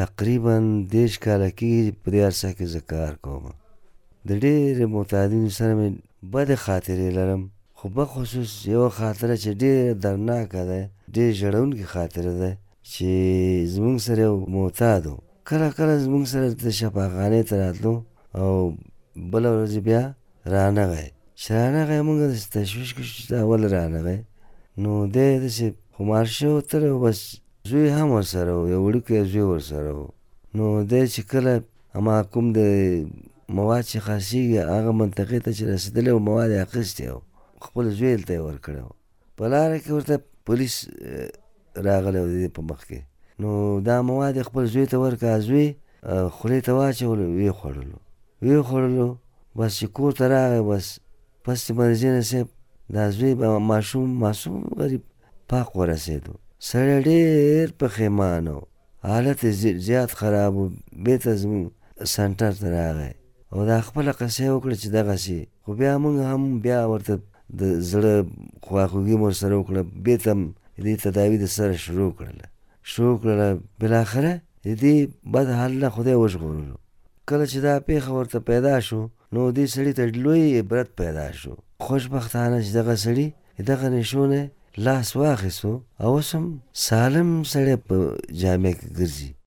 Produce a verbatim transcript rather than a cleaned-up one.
تقریبا دېرش کاله کېږي په دې عرصه کې زه کار کوم. د ډېرې متعددو سره مې بدې خاطرې لرم، خو بخصوص یوه خاطره چې ډېره دردناکه ده، ډېر ژړونکې خاطره ده چې زموږ سره یو معتاد و. کله کله زموږ سره د شفاخانې ته راتلو او بله ورځ بیا رانغی. چې رانغی موږ داسې تشویش کې شو چې دا ولې رانغی. نو دی داسې خمار شوی تللی و، بس زوی هم ورسره و، یو وړوکی زوی ورسره و. نو دی چې کله اما کوم د مواد چې خاصېږي هغه منطقې ته چې رسېدلی و مواد یې اخیستی و، خپل زوی ته یې ورکړی و. په لاره کې ورته پولیس راغلی و د دې په مخ کې. نو دا مواد یې خپل زوی ته ورکړه، زوی خولې ته واچولو، ویې خوړلو ویې خوړلو بس چې کور ته راغی، بس پس چې منظینه صاحب دا زوی به ماشوم معصوم غریب پاک ورسېدو. سړی ډېر پښیمانه و، حالت یې زیات خراب و. بېرته زموږ سنټر ته راغی او دا خپله قصه یې وکړه چې دغسې. خو بیا موږ هم بیا ورته د زړه خواخوږي مو ورسره وکړه، بېرته هم دې تداوي د سره شروع کړله شروع کړله بالاخره د دې بد حال نه خدای وژغورلو. کله چې دا پېښه ورته پیدا شو نو دې سړي ته لوی عبرت پیدا شو. خوشبختانه چې دغه سړي دغه نشو نه لاس واخیستو او اوس هم سالم سړی په جامع کې ګرځي.